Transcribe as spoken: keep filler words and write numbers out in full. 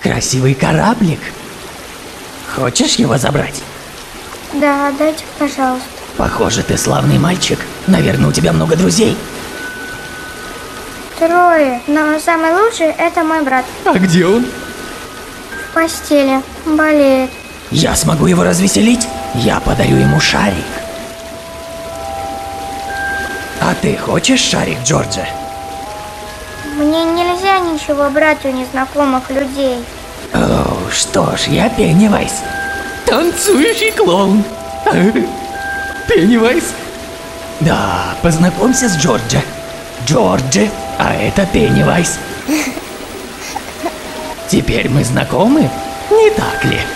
красивый кораблик. Хочешь его забрать? Да, дайте, пожалуйста. Похоже, ты славный мальчик. Наверное, у тебя много друзей. Трое, но самый лучший – это мой брат. А где он? В постели, болеет. Я смогу его развеселить. Я подарю ему шарик. А ты хочешь шарик, Джорджи? Мне нельзя ничего брать у незнакомых людей. О, что ж, я Пеннивайз. Танцующий клоун. Пеннивайз. Да, познакомься с Джорджи. Джорджи, а это Пеннивайз. Теперь мы знакомы, не так ли?